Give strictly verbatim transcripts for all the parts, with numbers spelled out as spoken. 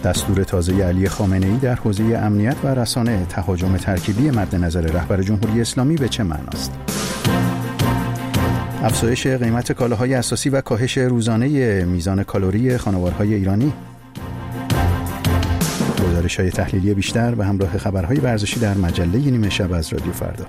دستور تازه علی خامنه‌ای در حوزه امنیت و رسانه، تهاجم ترکیبی مد نظر رهبر جمهوری اسلامی به چه معناست؟ افزایش قیمت کالاهای اساسی و کاهش روزانه میزان کالری خانوارهای ایرانی. گزارش‌های تحلیلی بیشتر به همراه خبرهای ورزشی در مجله نیمه شب از رادیو فردا.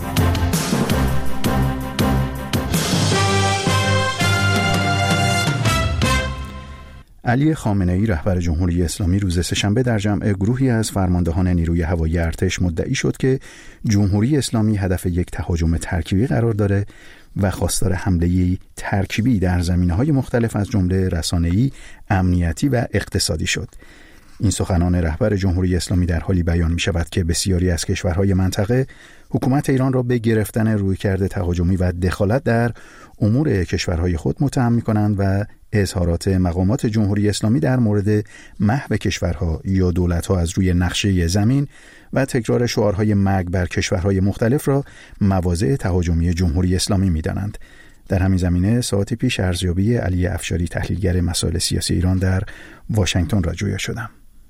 علی خامنه‌ای رهبر جمهوری اسلامی روز سه‌شنبه در جمع گروهی از فرماندهان نیروی هوایی ارتش مدعی شد که جمهوری اسلامی هدف یک تهاجم ترکیبی قرار داره و خواستار حمله‌ای ترکیبی در زمینه‌های مختلف از جمله رسانه‌ای، امنیتی و اقتصادی شد. این سخنان رهبر جمهوری اسلامی در حالی بیان می شود که بسیاری از کشورهای منطقه حکومت ایران را به گرفتن رویکرد تهاجمی و دخالت در امور کشورهای خود متهم می کنند و اظهارات مقامات جمهوری اسلامی در مورد محو کشورها یا دولتها از روی نقشه زمین و تکرار شعارهای مرگ بر کشورهای مختلف را مواضع تهاجمی جمهوری اسلامی می دانند. در همین زمینه ساعتی پیش ارزیابی علی افشاری تحلیلگر مسائل سیاسی ایران در واشنگتن را جویا شدم.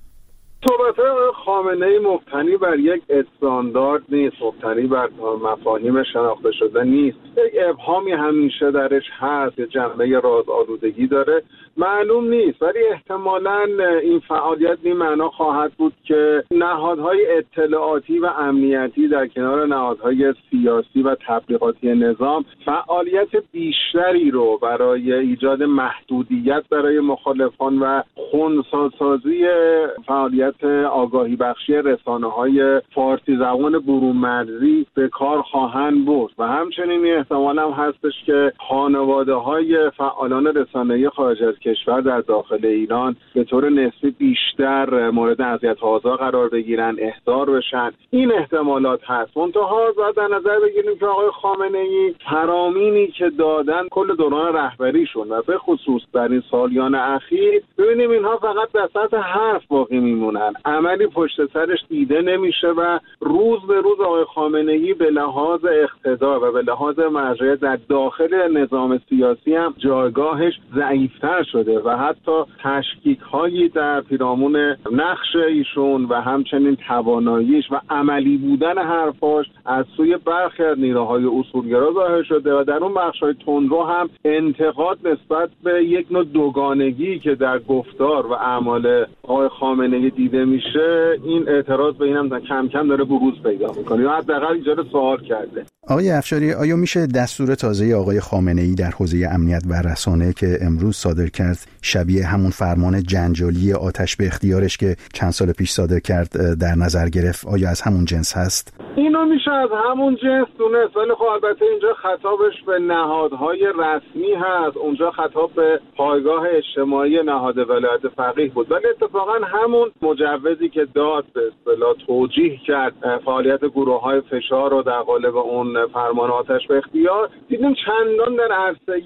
صحبت خامنه‌ای مبتنی بر یک استاندارد نیست، مبتنی بر مفاهیم شناخته شده نیست. یک ابهامی همیشه درش هست، یه جنبه راز آلودگی داره، معلوم نیست، ولی احتمالاً این فعالیت این معنا خواهد بود که نهادهای اطلاعاتی و امنیتی در کنار نهادهای سیاسی و تبلیغاتی نظام فعالیت بیشتری رو برای ایجاد محدودیت برای مخالفان و خنثی‌سازی فعالیت آگاهی بخشی رسانه‌های فارسی زبان برون مرزی به کار خواهند برد و همچنین احتمال هم هستش که خانواده‌های فعالان رسانه‌ای خارج از کشور در داخل ایران به طور نسبی بیشتر مورد اذیت و آزار قرار بگیرن، احضار بشن. این احتمالات هست. منتها باید در نظر بگیریم که آقای خامنه‌ای فرامینی که دادن کل دوران رهبریشون و به خصوص در این سالیان اخیر، ببینیم اینها فقط به سطح حرف باقی میمونن، عملی پشت سرش دیده نمیشه و روز به روز آقای خامنه‌ای به لحاظ اقتدار و به لحاظ مرجعیت در داخل نظام سیاسی هم جایگاهش ضعیفتر شده و حتی تشکیک‌هایی در پیرامون نقش ایشون و همچنین تواناییش و عملی بودن حرفاش از سوی برخی از نیروهای اصولگرا ظاهر شده و در اون بخش‌های تندرو هم انتقاد نسبت به یک نوع دوگانگی که در گفتار و اعمال آقای خامنه‌ای دیده میشه، این اعتراض به اینم کم کم داره بروز پیدا میکنه یا حداقل ایجاد سوال کرده. آقای افشاری، آیا میشه دستور تازه آقای خامنه‌ای در حوزه امنیت و رسانه که امروز صادر کرد شبیه همون فرمان جنجالی آتش به اختیارش که چند سال پیش صادر کرد در نظر گرفت، آیا از همون جنس هست؟ اینو میشه از همون جنس دونست، ولی خب البته اینجا خطابش به نهادهای رسمی هست، اونجا خطاب به پایگاه اجتماعی نهاد ولایت فقیه بود، ولی اتفاقا همون مجوزی که داد به اصطلاح توجیه کرد فعالیت گروه‌های فشار رو در قالب اون فرمان آتش به اختیار، دیدیم چندان در عرصه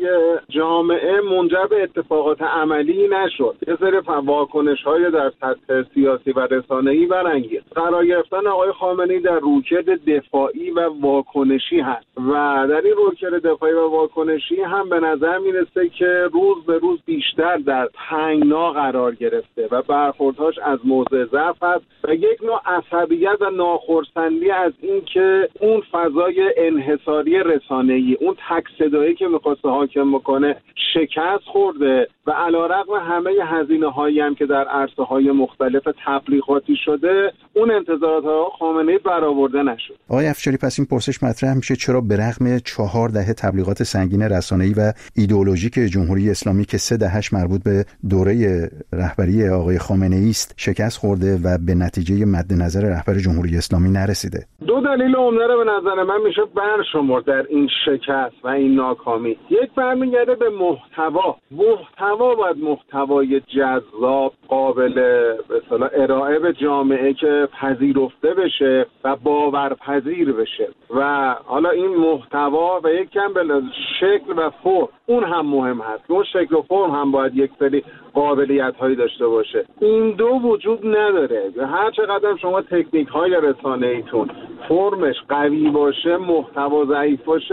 جامعه منجر به اتفاقات عملی نشد. یه سری واکنش‌های در سطح سیاسی و رسانه‌ای برانگیخت. قرار گرفتن آقای خامنه‌ای در رویکرد دفاعی و واکنشی هست و در این رویکرد دفاعی و واکنشی هم به نظر میرسه که روز به روز بیشتر در تنگنا قرار گرفته و برخوردهاش از موضع ضعف هست و یک نوع عصبیت و ناخرسندی از این که اون فضای انحصاری رسانه‌ای، اون تک صدایی که می‌خواسته حاکم بکنه شکست خورده و علیرغم همه هزینه‌هایی هم که در عرصه‌های مختلف تبلیغاتی شده، اون انتظارات آقای خامنه‌ای برآورده نشد. آقای افشاری، پس این پرسش مطرح میشه چرا به رغم چهار دهه تبلیغات سنگین رسانه‌ای و ایدئولوژیک جمهوری اسلامی که سه دهه‌اش مربوط به دوره رهبری آقای خامنه‌ای است شکست خورده و به نتیجه مد نظر رهبر جمهوری اسلامی نرسیده؟ دو دلیل عمده رو به نظر من میشه برشمرد در این شکست و این ناکامی. یک برمیگرده به محتوا. محتوا باید محتوای جذاب، قابل به اصطلاح ارائه به جامعه که پذیرفته بشه و باورپذیر بشه و حالا این محتوا و یک کم به شکل و فرم اون هم مهم هست. اون شکل و فرم هم باید یک سری قابلیت هایی داشته باشه. این دو وجود نداره. هر چقدر شما تکنیک های رسانه ایتون فرمش قوی باشه، محتوا ضعیف باشه،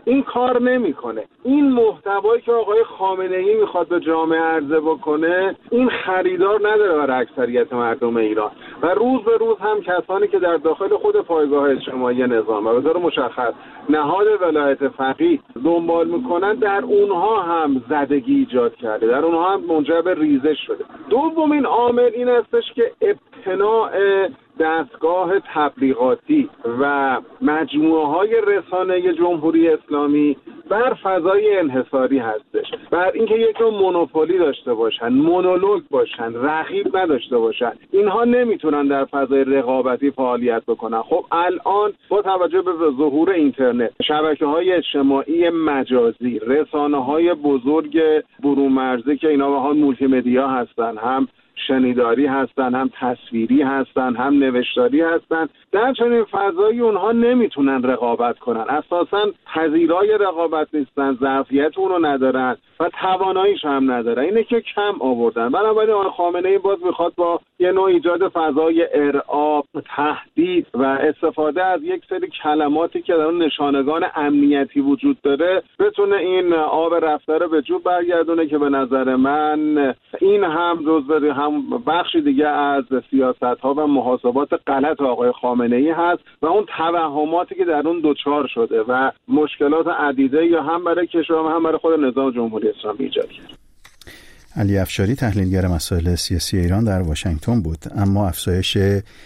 این کار نمیکنه. این محتوایی که آقای خامنه‌ای میخواد به جامعه عرضه بکنه این خریدار نداره برای اکثریت مردم ایران و روز به روز هم کسانی که در داخل خود پایگاه اجتماعی نظام و به طور مشخص نهاد ولایت فقیه دنبال میکنن در اونها هم زدگی ایجاد کرده، در اونها هم منجر به ریزش شده. دومین عامل این استش که ابتناع دستگاه تبلیغاتی و مجموعه های رسانه جمهوری اسلامی بر فضای انحصاری هستش، بر اینکه یک نوع مونوپولی داشته باشن، مونولوگ باشن، رقیب نداشته باشن. اینها نمیتونن در فضای رقابتی فعالیت بکنن. خب الان با توجه به ظهور اینترنت، شبکه‌های اجتماعی مجازی، رسانه‌های بزرگ برون‌مرزی که اینا به حال مولتی مدیا هستن، هم شنیداری هستن، هم تصویری هستن، هم نوشتاری هستن، در چنین فضایی اونها نمیتونن رقابت کنن، اساساً پذیرای رقابت نیستن، ظرفیت اونو ندارن و تواناییش هم ندارن. اینه که کم آوردن. بنابراین آقای خامنه‌ای باز میخواد با یه نوع ایجاد فضای ارعاب، تهدید و استفاده از یک سری کلماتی که در اون نشانگان امنیتی وجود داره بتونه این آب رفته رو به جوب برگردونه که به نظر من این هم جزء هم بخشی دیگه از سیاست‌ها و محاسبات غلط آقای خامنه‌ای هست و اون توهماتی که در اون دوچار شده و مشکلات عدیده یا هم برای کشور هم برای خود نظام جمهوری اسلامی ایجاد کرد. علی افشاری تحلیلگر مسائل سیاسی ایران در واشنگتن بود. اما افزایش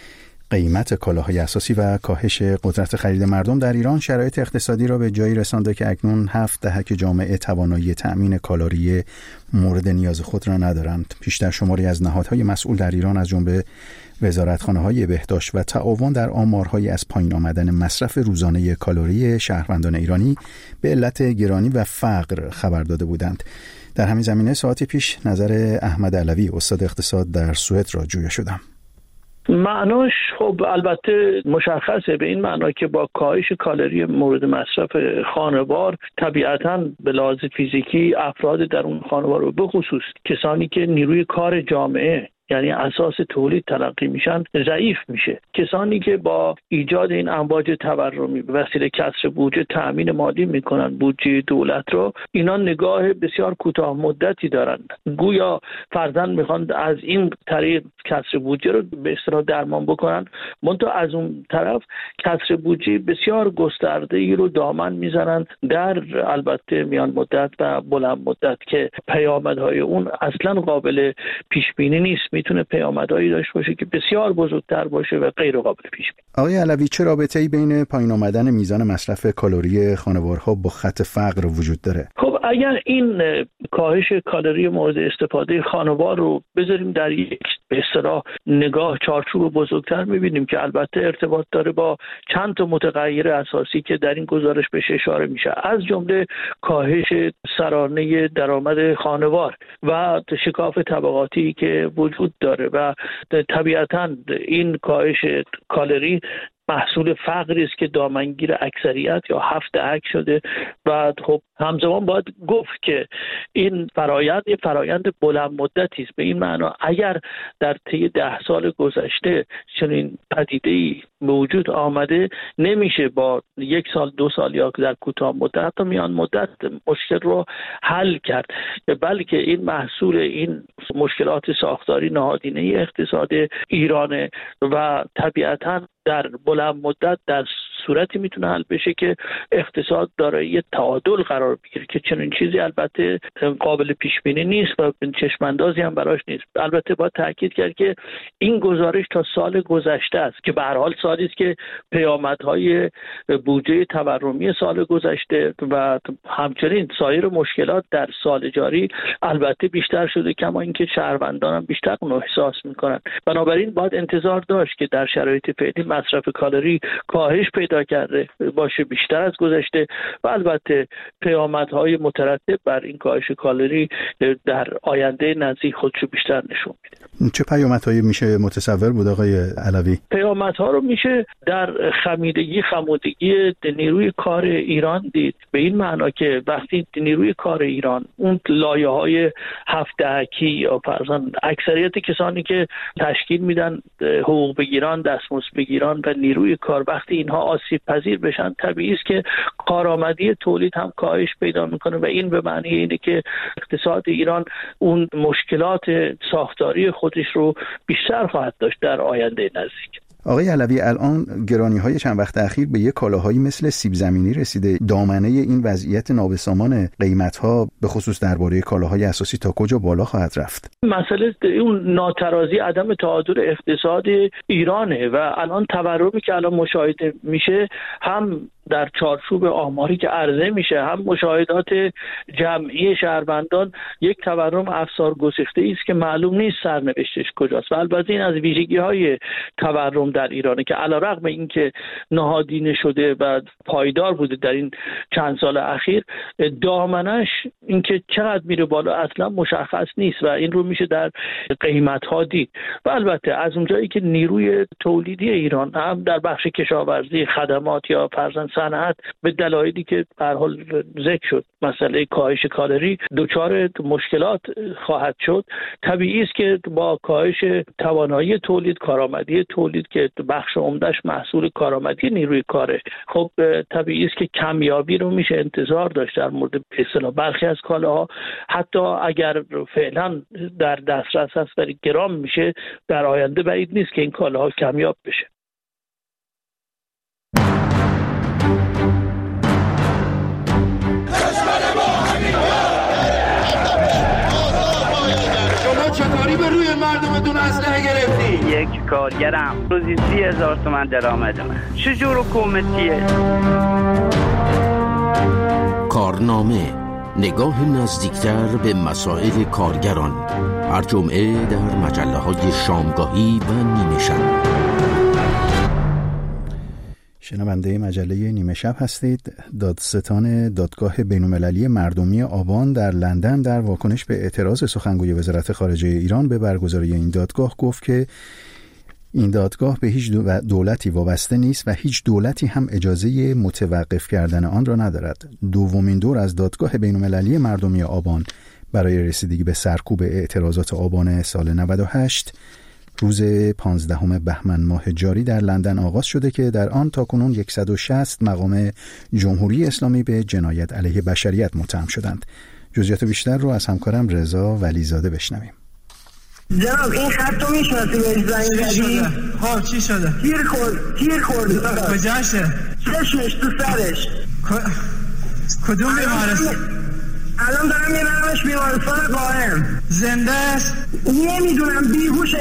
قیمت کالاهای اساسی و کاهش قدرت خرید مردم در ایران شرایط اقتصادی را به جایی رسانده که اکنون هفت دهک جامعه توانایی تأمین کالری مورد نیاز خود را ندارند. بیشتر شماری از نهادهای مسئول در ایران از جمله وزارتخانه‌های بهداشت و تعاون در آمارهای از پایین آمدن مصرف روزانه کالری شهروندان ایرانی به علت گرانی و فقر خبر داده بودند. در همین زمینه ساعتی پیش نظر احمد علوی استاد اقتصاد در سوئد را جویا شدم. معناش خب البته مشخصه، به این معنا که با کاهش کالری مورد مصرف خانوار طبیعتاً به لحاظ فیزیکی افراد در اون خانوار رو به خصوص کسانی که نیروی کار جامعه یعنی اساس تولید تلقی میشن ضعیف میشه. کسانی که با ایجاد این امواج تورمی به وسیله کسر بودجه تأمین مالی میکنن بودجه دولت رو، اینا نگاه بسیار کوتاه مدتی دارن، گویا فرضاً میخوان از این طریق کسر بودجه رو به اصطلاح درمان بکنن، منتها از اون طرف کسر بودجه بسیار گسترده ای رو دامن میزنن در البته میان مدت و بلند مدت که پیامدهای اون اصلا قابل پیش بینی نیست. میتونه پیامدهایی داشته باشه که بسیار بزرگتر باشه و غیر قابل پیش بینی. آقای علوی، چه رابطه‌ای بین پایین آمدن میزان مصرف کالری خانوارها با خط فقر وجود داره؟ خب اگر این کاهش کالری مورد استفاده خانوار رو بذاریم در یک به اصطلاح نگاه چارچوب بزرگتر، میبینیم که البته ارتباط داره با چند تا متغیر اساسی که در این گزارش بهش اشاره میشه، از جمله کاهش سرانه درآمد خانوار و شکاف طبقاتی که وجود داره و طبیعتاً این کاهش کالری محصول فقری است که دامنگیر اکثریت یا هفت دهک شده و خب همزمان باید گفت که این فرایند یه فرایند بلند مدتی است. به این معنا اگر در طی ده سال گذشته چنین پدیده‌ای به وجود آمده، نمیشه با یک سال دو سال یا در کوتاه مدت تا میان مدت مشکل رو حل کرد، بلکه این محصول این مشکلات ساختاری نهادینه اقتصاد ایرانه و طبیعتاً در بلند مدت در صورتی میتونه حل بشه که اقتصاد دارای تعادل قرار بگیره که چنین چیزی البته قابل پیش بینی نیست و چشم اندازی هم براش نیست. البته باید تاکید کرد که این گزارش تا سال گذشته است که به هر حال سالی است که پیامدهای بودجه تورمی سال گذشته و همچنین سایر مشکلات در سال جاری البته بیشتر شده، کما اینکه شهروندان هم بیشتر اون احساس میکنن. بنابراین باید انتظار داشت که در شرایط فعلی مصرف کالری کاهش پیدا کرده باشه بیشتر از گذشته و البته پیامدهای مترتب بر این کاهش کالری در آینده نزدیک خودشو بیشتر نشون میده. چه پیامدهایی میشه متصور بود آقای علوی؟ پیامدها رو میشه در خمیدگی خمودگی نیروی کار ایران دید، به این معنا که وقتی نیروی کار ایران اون لایه‌های هفت دهکی یا فرضاً اکثریت کسانی که تشکیل میدن حقوق بگیران، دستمزد بگیران و نیروی کار، وقتی اینها آسیب پذیر بشن، طبیعی است که کارآمدی تولید هم کاهش پیدا میکنه و این به معنی اینه که اقتصاد ایران اون مشکلات ساختاری خودش رو بیشتر خواهد داشت در آینده نزدیک. آقای علوی، الان گرانی‌های چند وقت اخیر به یک کالاهایی مثل سیب زمینی رسیده. دامنه این وضعیت نابسامان قیمت‌ها به خصوص درباره کالاهای اساسی تا کجا بالا خواهد رفت؟ مسئله اون ناترازی، عدم تعادل اقتصاد ایرانه و الان تورمی که الان مشاهده میشه هم در چارچوب آماری که عرضه میشه هم مشاهدات جمعی شهروندان یک تورم افسار گسیخته است که معلوم نیست سرنوشتش کجاست و البته این از ویژگی‌های تورم در ایرانه که علیرغم اینکه نهادینه شده و پایدار بوده در این چند سال اخیر، دامنش اینکه چقدر میره بالا اصلا مشخص نیست و این رو میشه در قیمت‌ها دید. و البته از اونجایی که نیروی تولیدی ایران هم در بخش کشاورزی، خدمات یا فرضاً صنعت به دلایلی که به هر حال ذکر شد، مسئله کاهش کالری دچار مشکلات خواهد شد، طبیعی است که با کاهش توانایی تولید، کارآمدی تولید که بخش عمدهش محصول کارآمدی نیروی کاره، خب طبیعی است که کمیابی رو میشه انتظار داشت در مورد به اصطلاح برخی از کالاها، حتی اگر فعلا در دسترس هست ولی گران میشه، در آینده بعید نیست که این کالاها کمیاب بشه. چطوری به روی مردمتون اسلحه گرفتی؟ یک کارگرم روزی سی هزار تومن درآمد من. چجور حکومتیه؟ کارنامه، نگاه نزدیکتر به مسائل کارگران، هر جمعه در مجله های شامگاهی و نیمه شب. شنونده مجله نیمه شب هستید. دادستان دادگاه بین‌المللی مردمی آبان در لندن در واکنش به اعتراض سخنگوی وزارت خارجه ایران به برگزاری این دادگاه گفت که این دادگاه به هیچ دولتی وابسته نیست و هیچ دولتی هم اجازه متوقف کردن آن را ندارد. دومین دور از دادگاه بین‌المللی مردمی آبان برای رسیدگی به سرکوب اعتراضات آبان سال نود و هشت روز پانزدهم بهمن ماه جاری در لندن آغاز شده که در آن تاکنون صد و شصت مقام جمهوری اسلامی به جنایت علیه بشریت متهم شدند. جزئیات بیشتر رو از همکارم رضا ولیزاده بشنویم. جناب این خط رو میشناسی بهش زنگ زدی؟ ها چی شده؟ تیر خورد تیر خورد کجاشه؟ چشمش تو سرش. کدوم بیمارستان؟ الان دارم میبرمش بیمارستان قائم. زنده است؟ نمیدونم بیهوشه،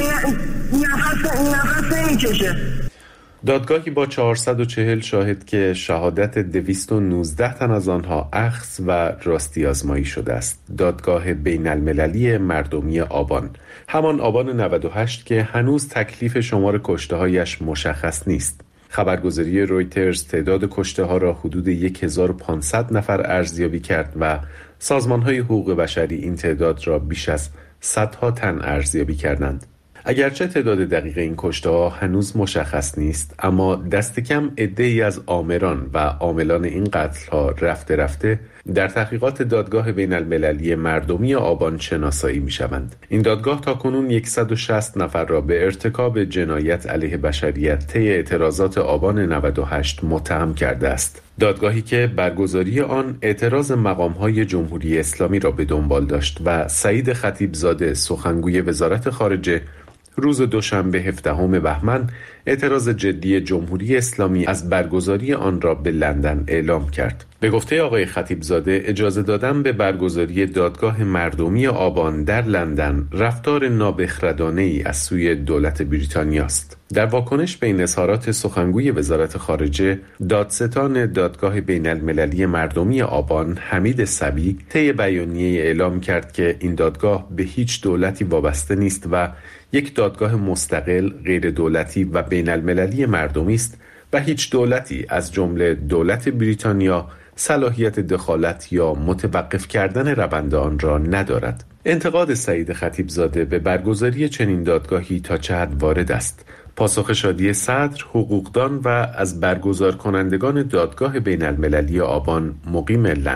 نفس نفس نمیکشه. دادگاهی با چهارصد و چهل شاهد که شهادت دویست و نوزده تن از آنها اخذ و راستی آزمایی شده است. دادگاه بین المللی مردمی آبان، همان آبان نود و هشت که هنوز تکلیف شمار کشته‌هایش مشخص نیست. خبرگزاری رویترز تعداد کشته‌ها را حدود هزار و پانصد نفر ارزیابی کرد و سازمان‌های حقوق بشری این تعداد را بیش از صدها تن ارزیابی کردند. اگرچه تعداد دقیق این کشته‌ها هنوز مشخص نیست، اما دست کم عده‌ای از آمران و عاملان این قتل‌ها رفته رفته در تحقیقات دادگاه بین المللی مردمی آبان شناسایی می‌شوند. این دادگاه تاکنون صد و شصت نفر را به ارتکاب جنایت علیه بشریت طی اعتراضات آبان نود و هشت متهم کرده است. دادگاهی که برگزاری آن اعتراض مقام‌های جمهوری اسلامی را به دنبال داشت و سعید خطیبزاده سخنگوی وزارت خارجه روز دوشنبه هفدهم بهمن اعتراض جدی جمهوری اسلامی از برگزاری آن را به لندن اعلام کرد. به گفته آقای خطیبزاده، اجازه دادن به برگزاری دادگاه مردمی آبان در لندن رفتار نابخردانه‌ای از سوی دولت بریتانیا است. در واکنش به این اظهارات سخنگوی وزارت خارجه، دادستان دادگاه بین المللی مردمی آبان حمید صبی طی بیانیه اعلام کرد که این دادگاه به هیچ دولتی وابسته نیست و یک دادگاه مستقل، غیر دولتی و بین المللی مردمی است و هیچ دولتی از جمله دولت بریتانیا صلاحیت دخالت یا متوقف کردن روند آن را ندارد. انتقاد سعید خطیبزاده به برگزاری چنین دادگاهی تا چه حد وارد است؟ پاسخ شادی صدر، حقوقدان و از برگزار کنندگان دادگاه بین المللی آبان مقیم لندن: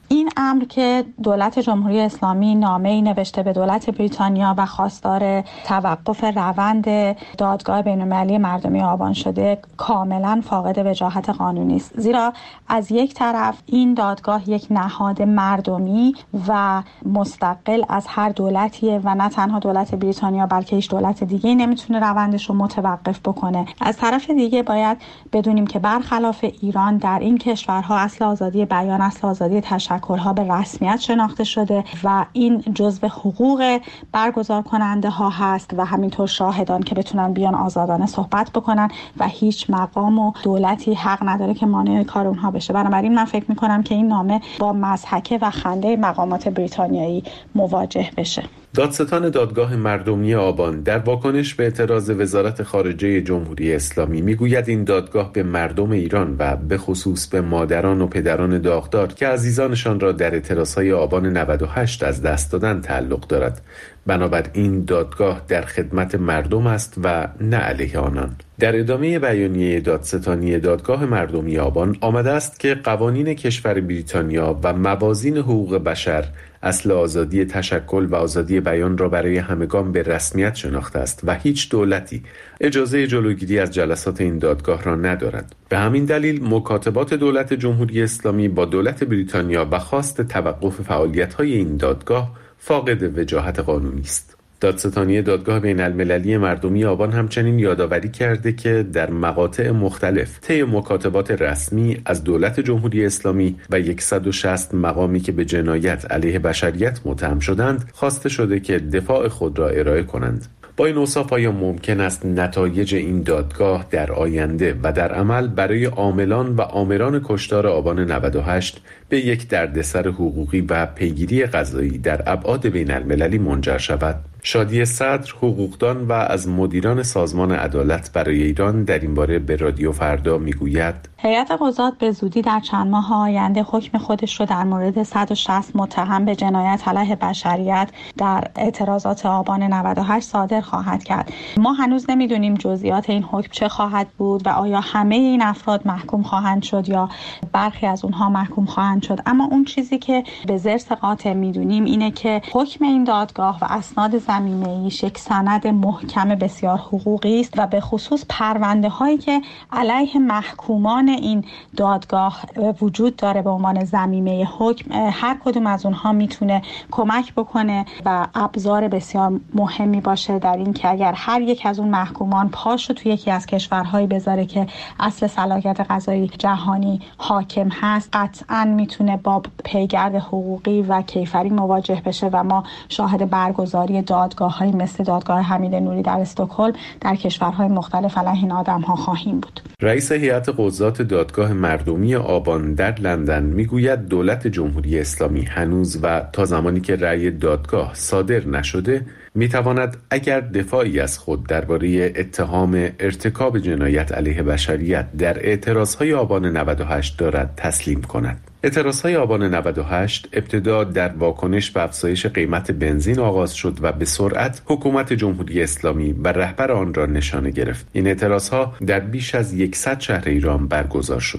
این امر که دولت جمهوری اسلامی نامه‌ای نوشته به دولت بریتانیا و خواستار توقف روند دادگاه بین‌المللی مردمی آبان شده کاملا فاقد وجاهت قانونی است، زیرا از یک طرف این دادگاه یک نهاد مردمی و مستقل از هر دولتیه و نه تنها دولت بریتانیا بلکه هیچ دولت دیگه‌ای نمیتونه روندش رو متوقف بکنه. از طرف دیگه باید بدونیم که برخلاف ایران در این کشورها اصل آزادی بیان، اصل آزادی تشکل‌ها به رسمیت شناخته شده و این جزو حقوق برگزار کننده ها هست و همینطور شاهدان که بتونن بیان آزادانه صحبت بکنن و هیچ مقام و دولتی حق نداره که مانع کار اونها بشه. بنابراین من فکر میکنم که این نامه با مضحکه و خنده مقامات بریتانیایی مواجه بشه. دادستان دادگاه مردمی آبان در واکنش به اعتراض وزارت خارجه جمهوری اسلامی میگوید این دادگاه به مردم ایران و به خصوص به مادران و پدران داغدار که عزیزانشان را در اعتراضهای آبان نود و هشت از دست دادن تعلق دارد. بنابراین دادگاه در خدمت مردم است و نه علیه آنان. در ادامه بیانیه دادستانی دادگاه مردمی آبان آمده است که قوانین کشور بریتانیا و موازین حقوق بشر اصل آزادی تشکل و آزادی بیان را برای همگان به رسمیت شناخته است و هیچ دولتی اجازه جلوگیری از جلسات این دادگاه را ندارد. به همین دلیل مکاتبات دولت جمهوری اسلامی با دولت بریتانیا و خواست توقف فعالیت‌های این دادگاه فاقد وجاهت قانونی است. دادستانی دادگاه بین المللی مردمی آبان همچنین یادآوری کرده که در مقاطع مختلف طی مکاتبات رسمی از دولت جمهوری اسلامی و صد و شصت مقامی که به جنایت علیه بشریت متهم شدند خواسته شده که دفاع خود را ارائه کنند. با این اوصاف آیا ممکن است نتایج این دادگاه در آینده و در عمل برای عاملان و آمران کشتار آبان نود و هشت به یک دردسر حقوقی و پیگیری قضایی در ابعاد بین المللی منجر شود؟ شادی صدر، حقوقدان و از مدیران سازمان عدالت برای ایران در این باره به رادیو فردا میگوید هیئت قضات به زودی در چند ماه آینده حکم خودش رو در مورد صد و شصت متهم به جنایت علیه بشریت در اعتراضات آبان نود و هشت صادر خواهد کرد. ما هنوز نمیدونیم جزئیات این حکم چه خواهد بود و آیا همه این افراد محکوم خواهند شد یا برخی از اونها محکوم خواهند شد، اما اون چیزی که به ضرس قاطع میدونیم اینه که حکم این دادگاه و اسناد زمینه‌ایش یک سند محکم بسیار حقوقی است و به خصوص پرونده هایی که علیه محکومان این دادگاه وجود داره به عنوان زمینه حکم، هر کدوم از اونها میتونه کمک بکنه و ابزار بسیار مهمی باشه در این که اگر هر یک از اون محکومان پاشو توی یکی از کشورهایی بذاره که اصل صلاحیت قضایی جهانی حاکم هست، قطعاً میتونه با پیگرد حقوقی و کیفری مواجه بشه و ما شاهد برگزاری دادگاه‌هایی مثل دادگاه حمید نوری در استکهلم در کشورهای مختلف علیه این آدم‌ها خواهیم بود. رئیس هیئت قضات دادگاه مردمی آبان در لندن میگوید دولت جمهوری اسلامی هنوز و تا زمانی که رأی دادگاه صادر نشده میتواند اگر دفاعی از خود درباره اتهام ارتکاب جنایت علیه بشریت در اعتراضهای آبان نود و هشت دارد تسلیم کند. اعتراضهای آبان نود و هشت ابتدا در واکنش به افزایش قیمت بنزین آغاز شد و به سرعت حکومت جمهوری اسلامی و رهبر آن را نشانه گرفت. این اعتراضها در بیش از صد شهر ایران برگزار شد.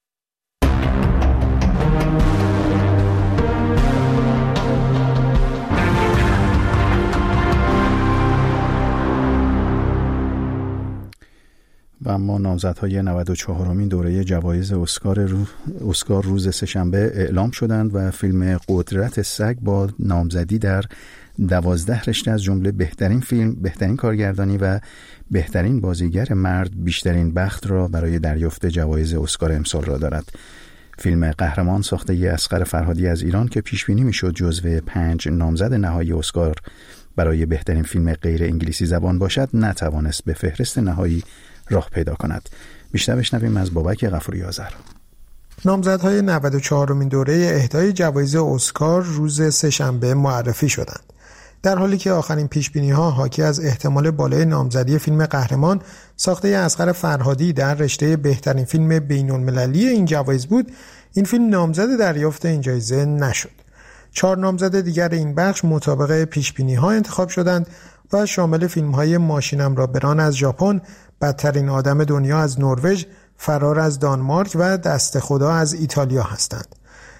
و اما نامزدهای نود و چهارمین دوره جوایز اسکار, رو... اسکار روز سه‌شنبه اعلام شدند و فیلم قدرت سگ با نامزدی در دوازده رشته از جمله بهترین فیلم، بهترین کارگردانی و بهترین بازیگر مرد بیشترین بخت را برای دریافت جوایز اسکار امسال را دارد. فیلم قهرمان ساخته اصغر فرهادی از ایران که پیش بینی میشد جزو پنج نامزد نهایی اسکار برای بهترین فیلم غیر انگلیسی زبان باشد، نتوانست به فهرست نهایی راه پیدا کند. بیشتر بشنویم از بابک غفوری آذر. نامزدهای نود و چهارمین دوره اهدای جوایز اسکار روز سه‌شنبه معرفی شدند. در حالی که آخرین پیشبینی‌ها حاکی از احتمال بالای نامزدی فیلم قهرمان ساخته اصغر فرهادی در رشته بهترین فیلم بین‌المللی این جوایز بود، این فیلم نامزد دریافت این جایزه نشد. چهار نامزد دیگر این بخش مطابق پیشبینی‌ها انتخاب شدند و شامل فیلم‌های ماشینم را بران از ژاپن، بدترین آدم دنیا از نروژ، فرار از دانمارک و دست خدا از ایتالیا هستند.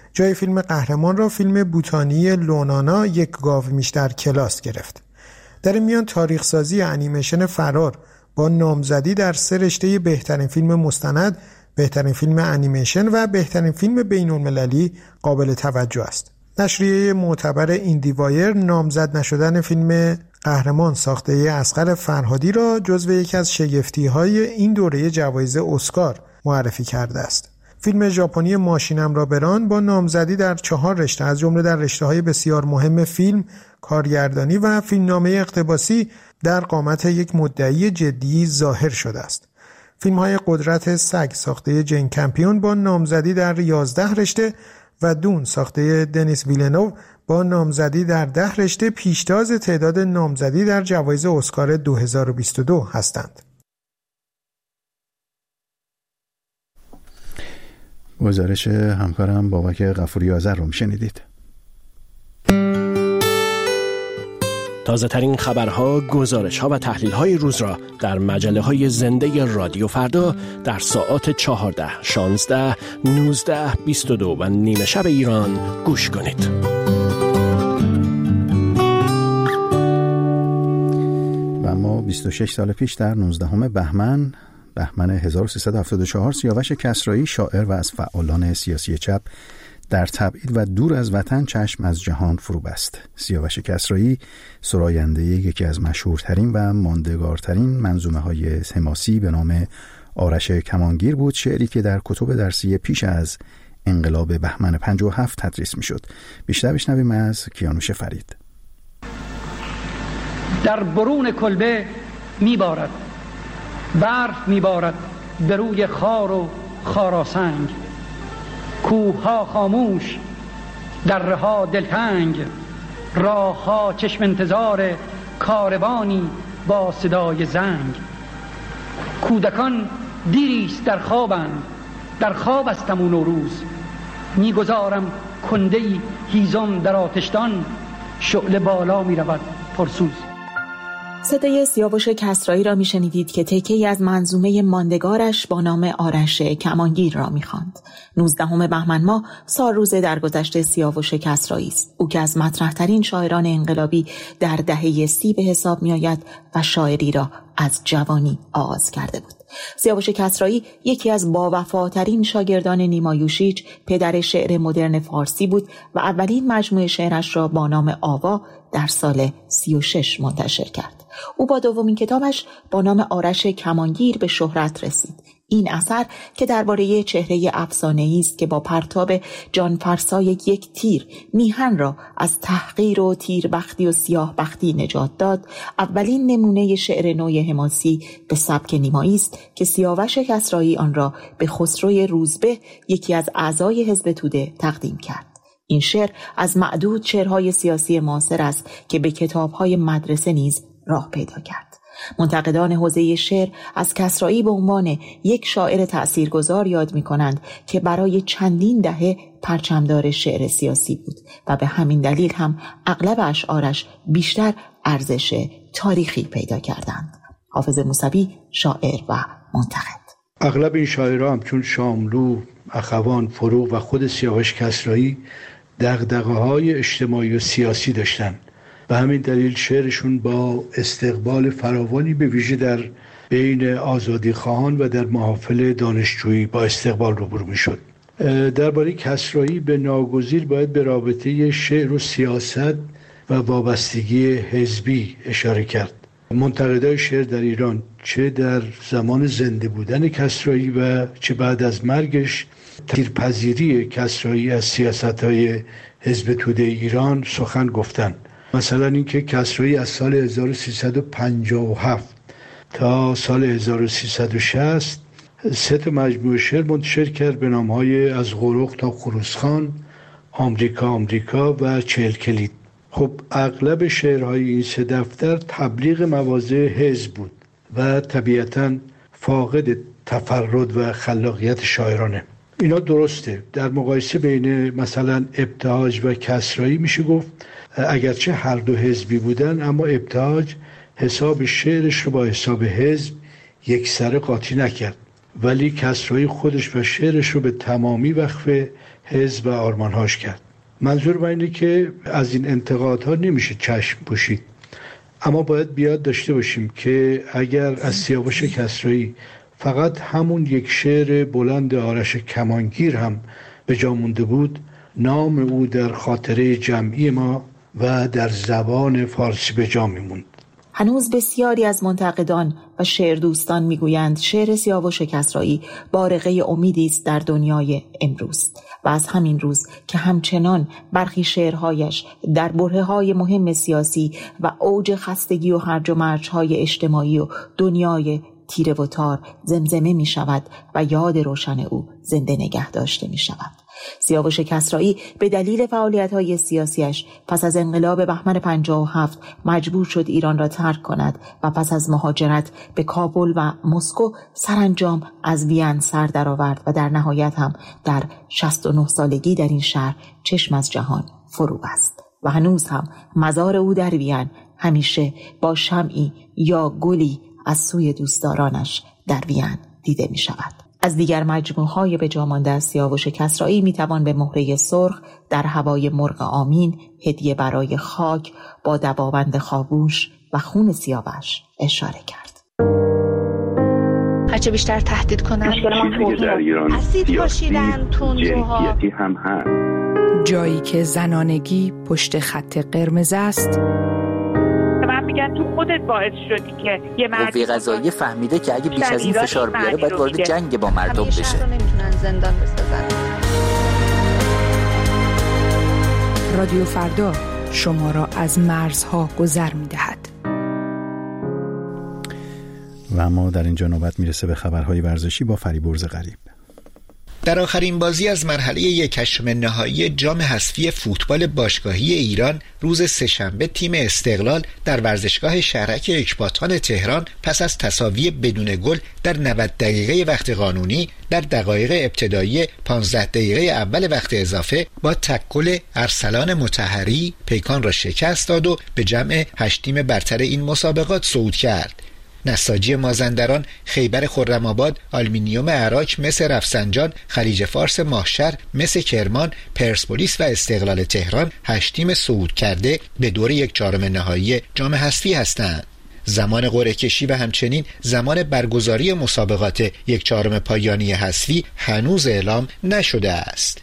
جای فیلم قهرمان را فیلم بوتانی لونانا یک گاو میشتر کلاس گرفت. در این میان تاریخ سازی انیمیشن فرار با نامزدی در سه رشته بهترین فیلم مستند، بهترین فیلم انیمیشن و بهترین فیلم بین‌المللی قابل توجه است. نشریه معتبر ایندی وایر نامزد نشدن فیلم قهرمان ساخته اصغر فرهادی را جزو یکی از شگفتی‌های این دوره جوایز اسکار معرفی کرده است. فیلم ژاپنی ماشینم را بران با نامزدی در چهار رشته از جمله در رشته‌های بسیار مهم فیلم، کارگردانی و فیلمنامه اقتباسی در قامت یک مدعی جدی ظاهر شده است. فیلم‌های قدرت سگ ساخته جین کمپیون با نامزدی در یازده رشته و دون ساخته دنیس ویلنوو با نامزدی در ده رشته پیشتاز تعداد نامزدی در جوایز اسکار دو هزار و بیست و دو هستند. گزارش همکارم بابک غفوری آذر رو میشنیدید. تازه ترین خبرها، گزارش‌ها و تحلیل‌های روز را در مجله‌های زنده رادیو فردا در ساعات چهارده، شانزده، نوزده، بیست و دو و نیمه شب ایران گوش کنید. و ما بیست و شش سال پیش در نوزدهم بهمن بهمن هزار و سیصد و هفتاد و چهار سیاوش کسرایی، شاعر و از فعالان سیاسی چپ، در تبعید و دور از وطن چشم از جهان فرو بست. سیاوش کسرایی سراینده یکی از مشهورترین و ماندگارترین منظومه های حماسی به نام آرش کمانگیر بود، شعری که در کتب درسی پیش از انقلاب بهمن پنجاه و هفت تدریس می شد. بیشتر بشنویم از کیانوش فرید. در برون کلبه می بارد، برف می بارد به روی خار و خاراسنگ، کوه‌ها خاموش، دره‌ها دلتنگ، راه‌ها چشم انتظار کاروانی با صدای زنگ. کودکان دیریست در خوابند، در خواب استم و نوروز، می‌گذارم کنده‌ای هیزم در آتشدان، شعله بالا می‌رود پرسوز. صدای سیاوش کسرایی را میشنیدید که تکه‌ای از منظومه ماندگارش با نام آرش کمانگیر را میخواند. نوزدهم بهمن ماه سال روز درگذشت سیاوش کسرایی است. او که از مطرح‌ترین شاعران انقلابی در دهه سی به حساب میآید و شاعری را از جوانی آغاز کرده بود. سیاوش کسرایی یکی از باوفاترین شاگردان نیما یوشیج، پدر شعر مدرن فارسی بود و اولین مجموعه شعرش را با نام آوا در سال سی و شش منتشر کرد. او با دومین کتابش با نام آرش کمانگیر به شهرت رسید. این اثر که درباره چهره افسانه‌ای است که با پرتاب جانفرسای یک تیر میهن را از تحقیر و تیربختی و سیاه بختی نجات داد، اولین نمونه شعر نو حماسی به سبک نیمایی است که سیاوش کسرایی آن را به خسرو روزبه، یکی از اعضای حزب توده، تقدیم کرد. این شعر از معدود شعرهای سیاسی معاصر است که به کتاب‌های مدرسه نیز راه پیدا کرد. منتقدان حوزه شعر از کسرایی به عنوان یک شاعر تأثیرگذار یاد می‌کنند که برای چندین دهه پرچمدار شعر سیاسی بود و به همین دلیل هم اغلب اشعارش بیشتر ارزش تاریخی پیدا کردند. حافظ موسوی، شاعر و منتقد. اغلب این شاعرها هم چون شاملو، اخوان، فروغ و خود سیاوش کسرایی دغدغه‌های اجتماعی و سیاسی داشتند. به همین دلیل شعرشون با استقبال فراوانی به ویژه در بین آزادیخواهان و در محافل دانشجویی با استقبال روبرو میشد. درباره کسرایی به ناگزیر باید به رابطه شعر و سیاست و وابستگی حزبی اشاره کرد. منتقدای شعر در ایران چه در زمان زنده بودن کسرایی و چه بعد از مرگش تیرپذیری کسرایی از سیاست‌های حزب توده ایران سخن گفتند. مثلا اینکه کسرایی از سال هزار و سیصد و پنجاه و هفت تا سال هزار و سیصد و شصت سه تا مجموعه شعر منتشر کرد به نام‌های از غرق تا خروسخان، آمریکا آمریکا و چهل کلید. خب اغلب شعرهای این سه دفتر تبلیغ مواضع حزب بود و طبیعتاً فاقد تفرد و خلاقیت شاعرانه. اینا درسته. در مقایسه بین مثلا ابتهاج و کسرایی میشه گفت اگرچه هر دو حزبی بودن، اما ابتهاج حساب شعرش رو با حساب حزب یک سره قاطی نکرد، ولی کسرایی خودش و شعرش رو به تمامی وقف حزب و آرمانهاش کرد. منظور من اینه که از این انتقادها نمیشه چشم پوشید، اما باید بیاد داشته باشیم که اگر از سیاوش کسرایی فقط همون یک شعر بلند آرش کمانگیر هم به جا مونده بود، نام او در خاطره جمعی ما و در زبان فارسی به جا میموند. هنوز بسیاری از منتقدان و شعردوستان میگویند شعر سیاوش کسرایی بارقه امیدی است در دنیای امروز و از همین روز که همچنان برخی شعرهایش در برهه‌های مهم سیاسی و اوج خستگی و هرج و مرج‌های اجتماعی و دنیای تیره و تار زمزمه می شود و یاد روشن او زنده نگه داشته می شود. سیاوش کسرایی به دلیل فعالیت‌های سیاسیش پس از انقلاب بهمن پنجاه و هفت مجبور شد ایران را ترک کند و پس از مهاجرت به کابل و مسکو سرانجام از وین سر درآورد و در نهایت هم در شصت و نه سالگی در این شهر چشم از جهان فرو بست و هنوز هم مزار او در وین همیشه با شمعی یا گلی از سوی دوستدارانش در وین دیده می شود. از دیگر مجموعه‌های به جا مانده از سیاوش کسرایی می توان به مهره سرخ در هوای مرغ آمین، هدیه برای خاک، با دباوند خاموش و خون سیاوش اشاره کرد. هرچه بیشتر تهدید کنن در ایران اسید پاشیدن، تندروها هم هست. جایی که زنانگی پشت خط قرمز است، میگن تو خودت باعث شدی که یه مرد قوه قضاییه فهمیده که اگه بیش از این فشار بیاره باید وارد جنگ با مردم بشه. همیشه رو نمیتونن زندان بسازن. رادیو فردا شما را از مرزها گذر میدهد. و اما در اینجا نوبت میرسه به خبرهای ورزشی با فریبرز غریب. در آخرین بازی از مرحله یک هشتم نهایی جام حذفی فوتبال باشگاهی ایران روز سه‌شنبه تیم استقلال در ورزشگاه شهرک اکباتان تهران پس از تساوی بدون گل در نود دقیقه وقت قانونی در دقایق ابتدایی پانزده دقیقه اول وقت اضافه با تک گل ارسلان مطهری پیکان را شکست داد و به جمع هشت تیم برتر این مسابقات صعود کرد. نساجی مازندران، خیبر خرم‌آباد، آلومینیوم عراق مس رفسنجان، خلیج فارس ماهشهر مس کرمان، پرسپولیس و استقلال تهران هشت تیم صعود کرده به دور یک چهارم نهایی جام حذفی هستند. زمان قرعه کشی و همچنین زمان برگزاری مسابقات یک چهارم پایانی حذفی هنوز اعلام نشده است.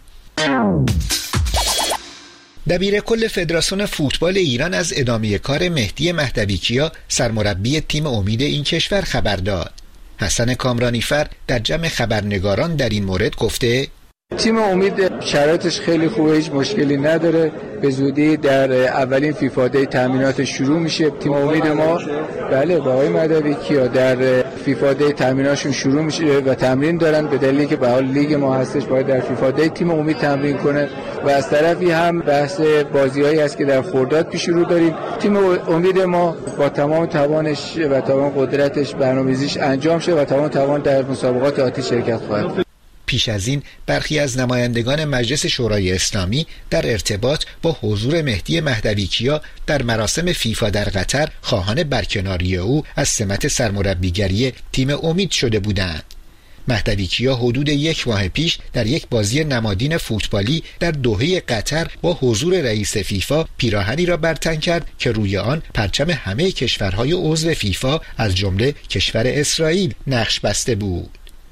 دبیر کل فدراسیون فوتبال ایران از ادامه کار مهدی مهدویکیا سرمربی تیم امید این کشور خبر داد. حسن کامرانیفر در جمع خبرنگاران در این مورد گفته تیم امید شرایطش خیلی خوبه، هیچ مشکلی نداره. به زودی در اولین فیفا دی تامینات شروع میشه. تیم امید ما بله با آقای مهدویکیا در فیفا دی تامیناشون شروع میشه و تمرین دارن، به دلیلی که به حال لیگ ما هستش باید در فیفا دی تیم امید تمرین کنه و از طرفی هم بحث بازیایی است که در خرداد پیش رو داریم. تیم امید ما با تمام توانش و تمام قدرتش برنامه‌ریزیش انجام شه و تمام توان در مسابقات آتی شرکت خواهد. پیش از این برخی از نمایندگان مجلس شورای اسلامی در ارتباط با حضور مهدی مهدویکیا در مراسم فیفا در قطر خواهان برکناری او از سمت سرمربیگری تیم امید شده بودند. مهدویکیا حدود یک ماه پیش در یک بازی نمادین فوتبالی در دوحه قطر با حضور رئیس فیفا پیراهنی را برتن کرد که روی آن پرچم همه کشورهای عضو فیفا از جمله کشور اسرائیل نقش بسته بود.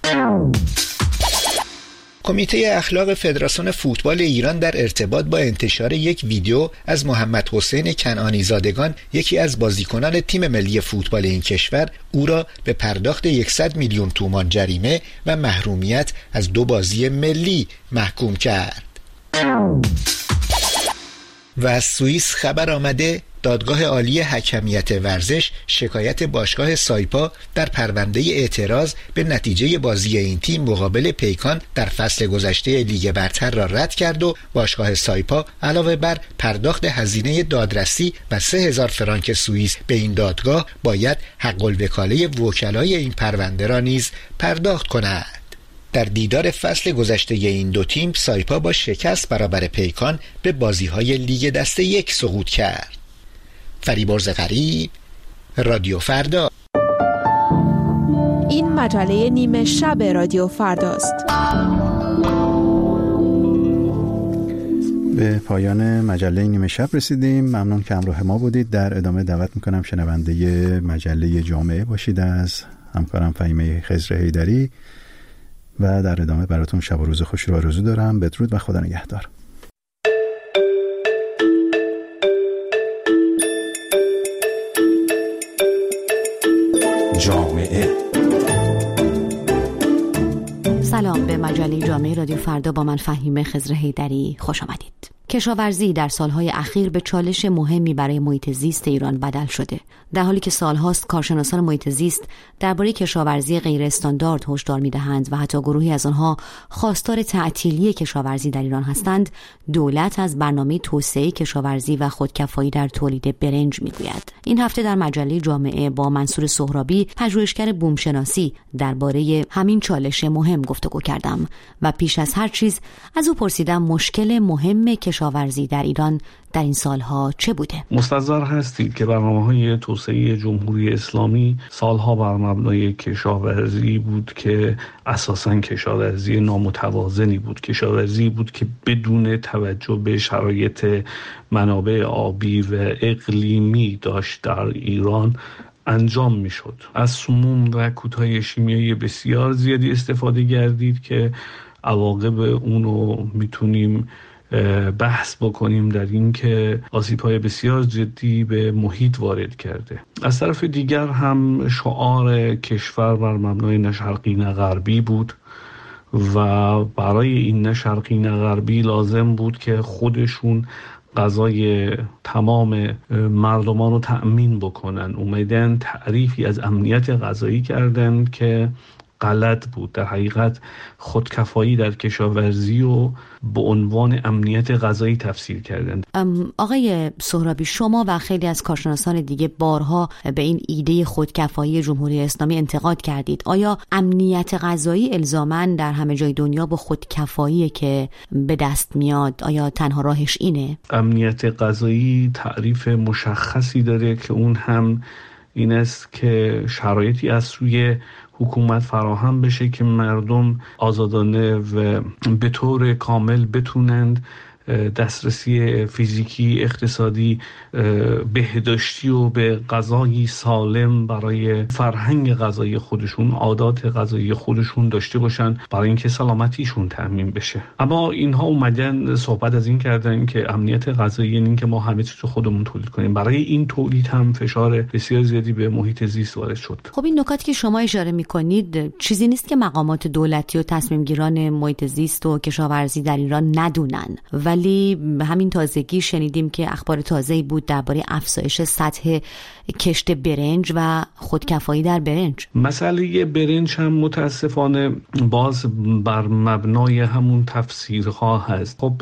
کمیته اخلاق فدراسیون فوتبال ایران در ارتباط با انتشار یک ویدیو از محمد حسین کنعانی زادگان، یکی از بازیکنان تیم ملی فوتبال این کشور، او را به پرداخت صد میلیون تومان جریمه و محرومیت از دو بازی ملی محکوم کرد. و از سوئیس خبر آمده دادگاه عالی حکمیت ورزش شکایت باشگاه سایپا در پرونده اعتراض به نتیجه بازی این تیم مقابل پیکان در فصل گذشته لیگ برتر را رد کرد و باشگاه سایپا علاوه بر پرداخت هزینه دادرسی و سه هزار فرانک سوئیس به این دادگاه باید حق الوکاله وکلای این پرونده را نیز پرداخت کند. در دیدار فصل گذشته این دو تیم سایپا با شکست برابر پیکان به بازی‌های لیگ دسته یک سقوط کرد. فریبرز غریب، رادیو فردا. این مجله نیمه شب رادیو فرداست. به پایان مجله نیمه شب رسیدیم. ممنون که همراه ما بودید. در ادامه دعوت میکنم شنونده مجله جامعه باشید از همکارم فهیمه خضر حیدری و در ادامه براتون شب و روز خوش رو آرزو دارم. بدرود و خدا نگهدار. جامعه. سلام، به مجله جامعه رادیو فردا با من فهیمه خضر حیدری خوش آمدید. کشاورزی در سالهای اخیر به چالش مهمی برای محیط زیست ایران بدل شده. در حالی که سالهاست کارشناسان محیط زیست درباره کشاورزی غیر استاندارد هشدار می‌دهند و حتی گروهی از آنها خواستار تعطیلی کشاورزی در ایران هستند، دولت از برنامه توسعه کشاورزی و خودکفایی در تولید برنج میگوید. این هفته در مجله جامعه با منصور سهرابی، پژوهشگر بومشناسی، درباره همین چالش مهم گفتگو کردم و پیش از هر چیز از او پرسیدم مشکل مهم کشاورزی در ایران در این سالها چه بوده؟ مستحضر هستید که برنامه‌های توسعه جمهوری اسلامی سالها بر مبنای کشاورزی بود که اساساً کشاورزی نامتوازنی بود، کشاورزی بود که بدون توجه به شرایط منابع آبی و اقلیمی داشت در ایران انجام می شد. از سموم و کودهای شیمیایی بسیار زیادی استفاده گردید که عواقب اونو میتونیم بحث بکنیم در این که آسیب‌های بسیار جدی به محیط وارد کرده. از طرف دیگر هم شعار کشور بر مبنای نه شرقی نه غربی بود و برای این نه شرقی نه غربی لازم بود که خودشون غذای تمام مردمان رو تأمین بکنن. اومدن تعریفی از امنیت غذایی کردن که غلط بود. در حقیقت خودکفایی در کشاورزی و به عنوان امنیت غذایی تفسیر کردند. آقای سهرابی، شما و خیلی از کارشناسان دیگه بارها به این ایده خودکفایی جمهوری اسلامی انتقاد کردید. آیا امنیت غذایی الزاماً در همه جای دنیا با خودکفایی که به دست میاد؟ آیا تنها راهش اینه؟ امنیت غذایی تعریف مشخصی داره که اون هم این است که شرایطی از سوی حکومت فراهم بشه که مردم آزادانه و به طور کامل بتونند دسترسی فیزیکی، اقتصادی، بهداشتی و به غذای سالم برای فرهنگ غذایی خودشون، عادات غذایی خودشون داشته باشن برای اینکه سلامتیشون تضمین بشه. اما اینها اومدن صحبت از این کردن که امنیت غذایی یعنی این که ما همه چیز رو خودمون تولید کنیم. برای این تولید هم فشار بسیار زیادی به محیط زیست وارد شد. خب این نکاتی که شما اشاره می‌کنید چیزی نیست که مقامات دولتی و تصمیم گیران محیط زیست و کشاورزی در ایران ندونن. ولی همین تازگی شنیدیم که اخبار تازه‌ای بود درباره افزایش سطح کشت برنج و خودکفایی در برنج. مسئله برنج هم متاسفانه باز بر مبنای همون تفسیرها هست. خب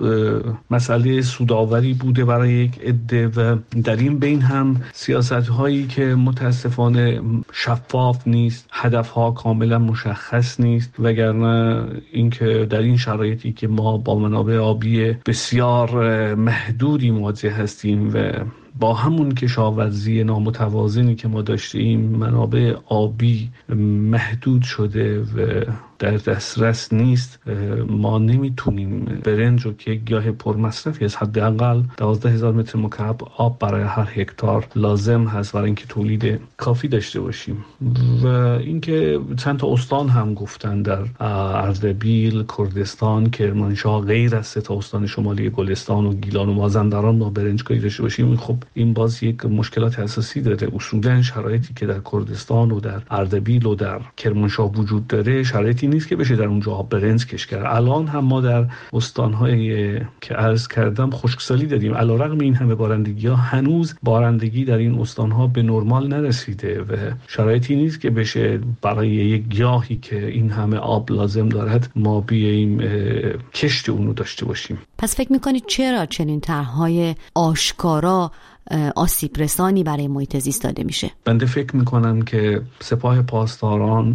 مسئله سودآوری بوده برای یک عده و در این بین هم سیاست‌هایی که متاسفانه شفاف نیست، هدفها کاملا مشخص نیست، وگرنه اینکه در این شرایطی که ما با منابع آبی بسیار محدودی مواجه هستیم و با همون کشاورزی نامتوازنی که ما داشتیم منابع آبی محدود شده و در دسترس نیست، ما نمیتونیم برنج رو که گیاه پرمصرفی از حداقل دوازده هزار متر مکعب آب برای هر هکتار لازم هست برای اینکه تولید کافی داشته باشیم. و اینکه چند تا استان هم گفتن در اردبیل، کردستان، کرمانشاه غیر از سه تا استان شمالی گلستان و گیلان و مازندران ما برنجکاری داشته باشیم. خب این باز یک مشکلات اساسی داره. اصولا شرایطی که در کردستان و در اردبیل و در کرمانشاه وجود داره شرایطی نیست که بشه در اونجا برنج کشت کرد. الان هم ما در استان‌هایی که عرض کردم خشکسالی داریم. علیرغم این همه بارندگی‌ها هنوز بارندگی در این استان‌ها به نرمال نرسیده و شرایطی نیست که بشه برای یک گیاهی که این همه آب لازم دارد ما بیاییم کشت اونو داشته باشیم. پس فکر می‌کنید چرا چنین طرح‌های آشکارا آسیب رسانی برای محیط زیست داده میشه؟ بنده فکر می‌کنم که سپاه پاسداران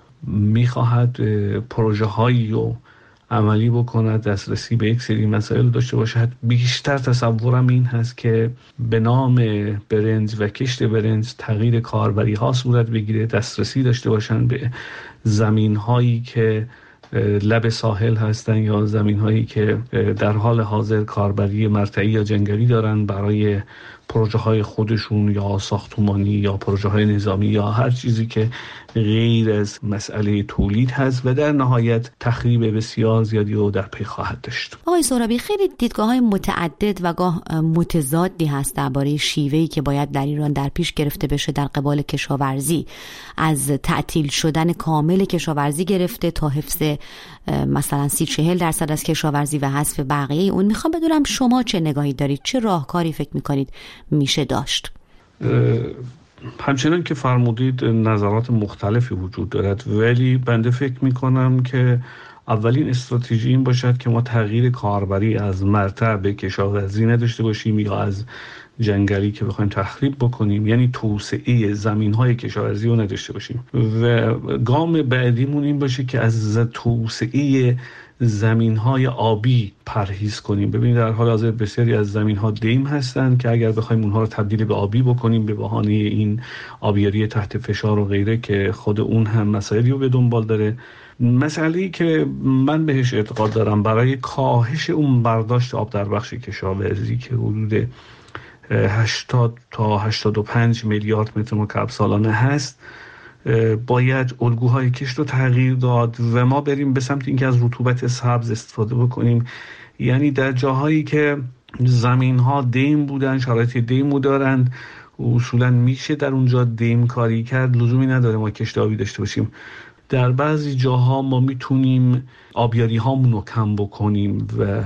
میخواهد پروژه هایی رو عملی بکند، دسترسی به یک سری مسائل داشته باشد. بیشتر تصورم این هست که به نام برنج و کشت برنج تغییر کاربری ها صورت بگیره، دسترسی داشته باشند به زمین هایی که لب ساحل هستن یا زمین هایی که در حال حاضر کاربری مرتعی یا جنگلی دارن برای پروژه های خودشون یا ساختمانی یا پروژه های نظامی یا هر چیزی که غیر از مسئله تولید هست و در نهایت تخریب بسیار زیادی رو در پی خواهد داشت. آقای سهرابی، خیلی دیدگاه های متعدد و گاه متضادی هست درباره شیوهی که باید در ایران در پیش گرفته بشه در قبال کشاورزی، از تعطیل شدن کامل کشاورزی گرفته تا حفظ مثلا سی چهل درصد از کشاورزی و حذف بقیه اون. میخوام بدونم شما چه نگاهی دارید، چه راهکاری فکر میکنید میشه داشت؟ همچنان که فرمودید نظرات مختلفی وجود دارد، ولی بنده فکر میکنم که اولین استراتژی این باشد که ما تغییر کاربری از مرتع به کشاورزی نداشته باشیم یا از جنگلی که بخوایم تخریب بکنیم، یعنی توسعه زمین‌های کشاورزی رو نداشته باشیم و گام بعدیمون این باشه که از توسعه زمین‌های آبی پرهیز کنیم. ببینید در حال حاضر بسیاری از زمین‌ها دیم هستند که اگر بخوایم اونها رو تبدیل به آبی بکنیم به بهانه این آبیاری تحت فشار و غیره که خود اون هم مسائلی رو به دنبال داره، مسئله‌ای که من بهش اعتقاد دارم برای کاهش اون برداشت آب در بخش کشاورزی که حدود هشتاد تا هشتاد و پنج میلیارد متر مکعب سالانه هست، باید الگوهای کشت رو تغییر داد و ما بریم به سمت اینکه از رطوبت سبز استفاده بکنیم. یعنی در جاهایی که زمین‌ها دیم بودن، شرایط دیمو دارند، اصولا میشه در اونجا دیم کاری کرد، لزومی نداره ما کشت آبی داشته باشیم. در بعضی جاها ما میتونیم آبیاری هامون رو کم بکنیم و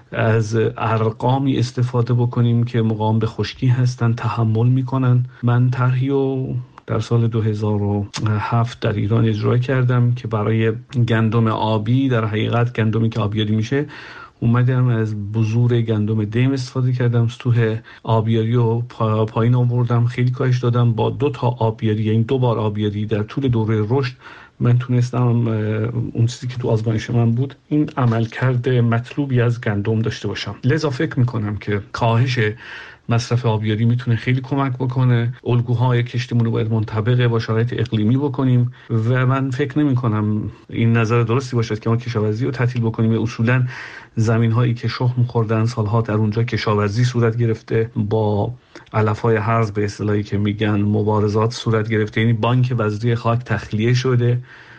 از ارقامی استفاده بکنیم که مقاوم به خشکی هستن، تحمل میکنن. من طرحی رو در سال دو هزار و هفت در ایران اجرا کردم که برای گندم آبی، در حقیقت گندمی که آبیاری میشه، اومدم از بذور گندم دیم استفاده کردم، سطوح آبیاری رو پا پایین آوردم، خیلی کاهش دادم. با دو تا آبیاری، یعنی دو بار آبیاری در طول دوره رشد، من تونستم اون چیزی که تو آزمایش من بود این عملکرد مطلوبی از گندم داشته باشم. لذا فکر میکنم که کاهش مصرف آبیاری میتونه خیلی کمک بکنه. الگوهای کشتیمون رو باید منطبق با شرایط اقلیمی بکنیم و من فکر نمی کنم این نظر درستی باشد که ما کشاورزی رو تعطیل بکنیم. اصولا زمین هایی که شخم خوردن سالها در اونجا کشاورزی صورت گرفته، با علفهای هرز به اصطلاحی که میگن مبارزات صورت گرفته، یعنی بانک وزری خاک تخلیه شده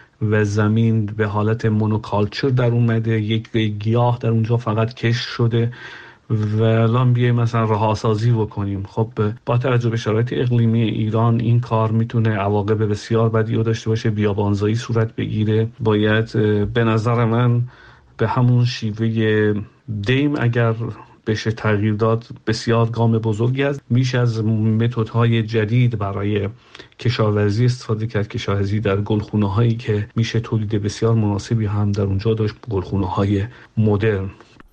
و زمین به حالت مونوکالچر در اومده، یک گیاه در اونجا فقط کش شده و الان بیایم مثلا رهاسازی بکنیم. خب با توجه به شرایط اقلیمی ایران این کار میتونه عواقب بسیار بدی رو داشته باشه، بیابانزایی صورت بگیره. باید به نظر من به همون شیوه دیم اگر بشه تغییر داد، بسیار گام بزرگی است. میشه از متدهای جدید برای کشاورزی استفاده کرد، کشاورزی در گلخونه هایی که میشه تولید بسیار مناسبی هم در اونجا داشت، گلخونه های مدرن.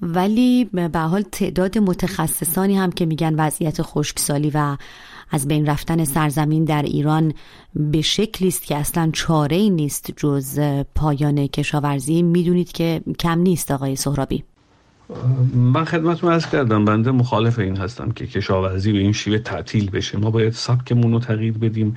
ولی به حال تعداد متخصصانی هم که میگن وضعیت خشکسالی و از بین رفتن سرزمین در ایران به شکلی است که اصلا چاره‌ای نیست جز پایان کشاورزی، میدونید که کم نیست. آقای سهرابی، من خدمتتون عرض کردم بنده مخالف این هستم که کشاورزی به این شیوه تعطیل بشه. ما باید سبکمون رو تغییر بدیم،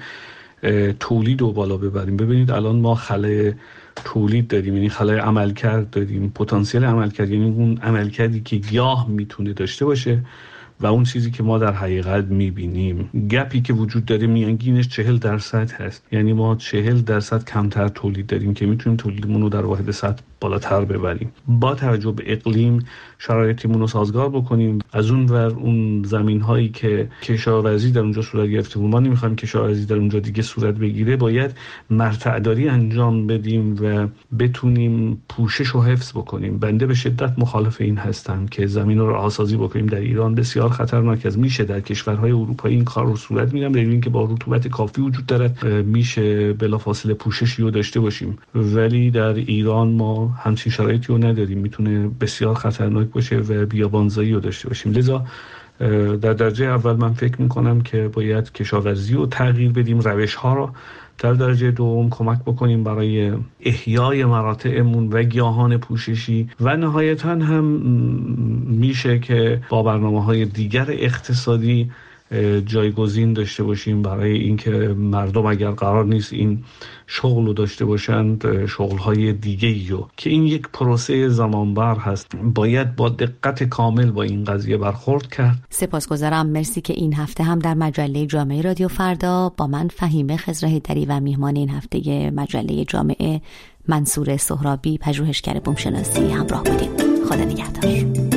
تولید رو بالا ببریم. ببینید الان ما خلای تولید داریم، یعنی خلای عملکرد داریم، پتانسیل عملکرد، یعنی اون عملکردی که گیاه میتونه داشته باشه و اون چیزی که ما در حقیقت میبینیم، گپی که وجود داره میانگینش چهل درصد هست. یعنی ما چهل درصد کمتر تولید داریم که میتونیم تولیدمون رو در واحد سطح بالاتر ببریم. با توجه به اقلیم شرایطمون رو سازگار بکنیم. از اون ور اون زمین هایی که کشاورزی در اونجا صورت گرفته بود، ما نمیخوایم کشاورزی در اونجا دیگه صورت بگیره، باید مرتعداری انجام بدیم و بتونیم پوشش رو حفظ بکنیم. بنده به شدت مخالف این هستم که زمین رو رهاسازی بکنیم. در ایران بسیار خطرناک است. میشه در کشورهای اروپایی این کار رو صورت میدم، دلیل اینکه با رطوبت کافی وجود دارد میشه بلافاصله پوششی رو داشته باشیم، ولی در ایران ما همچین شرایطی رو نداریم، میتونه بسیار خطرناک باشه و بیابانزایی رو داشته باشیم. لذا در درجه اول من فکر میکنم که باید کشاورزی رو تغییر بدیم، روش ها رو. در درجه دوم کمک بکنیم برای احیای مراتعمون و گیاهان پوششی و نهایتاً هم میشه که با برنامه‌های دیگر اقتصادی جایگزین داشته باشیم برای اینکه مردم اگر قرار نیست این شغل رو داشته باشند شغل‌های دیگه‌ای رو که این یک پروسه زمانبر هست باید با دقت کامل با این قضیه برخورد کرد. سپاسگزارم. مرسی که این هفته هم در مجله جامعه رادیو فردا با من فهیمه خضرهیدری و میهمان این هفته مجله جامعه منصور سهرابی پژوهشگر بومشناسی همراه بودید. خدا نگهدار.